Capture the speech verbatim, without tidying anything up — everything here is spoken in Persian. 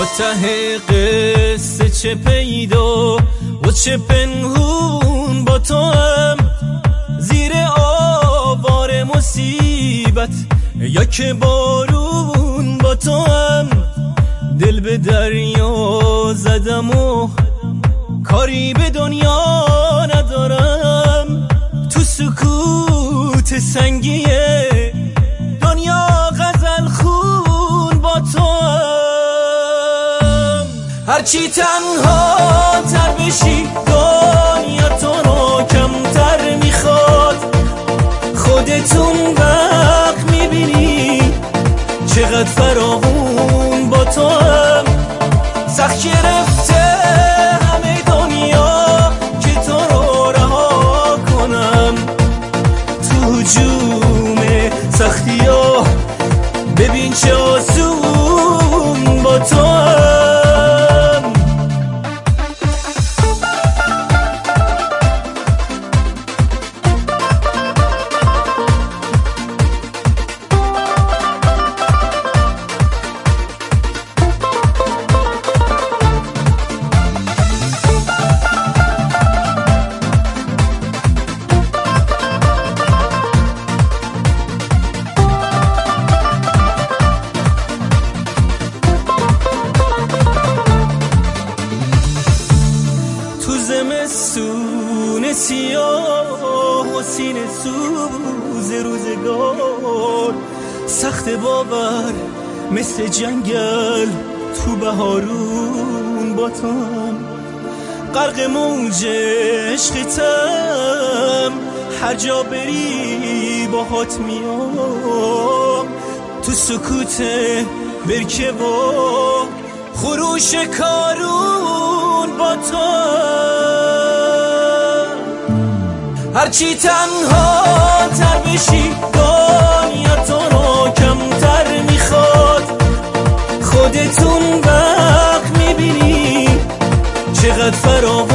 تا ته قصه چه پیدا و چه پنهون با تو هم، زیر آوار مصیبت یا که بارون با تو هم. دل به دریا زدم و کاری به دنیا ندارم، تو سکوت سنگی دنیا غزل خون با تو هم. هرچی تنها تر بشی دنیا تو رو کمتر میخواد، خودتون وقت میبینی چقدر فراغون با تو هم. سخت گرفته همه دنیا که تو رو رها کنم، تو هجوم سختی ها ببین چه آسون با تو هم. زمستون سیاه و سینه سوز روزگار، سخت باور مثل جنگل تو بهارون با تو هم. غرق موج عشقتم هر جا بری باهات میام، تو سکوت برکه و خروش کارون با تو. هرچی تنها تر بشی دنیا تو رو کمتر میخواد، خودتون وقت میبینی چقدر فراغون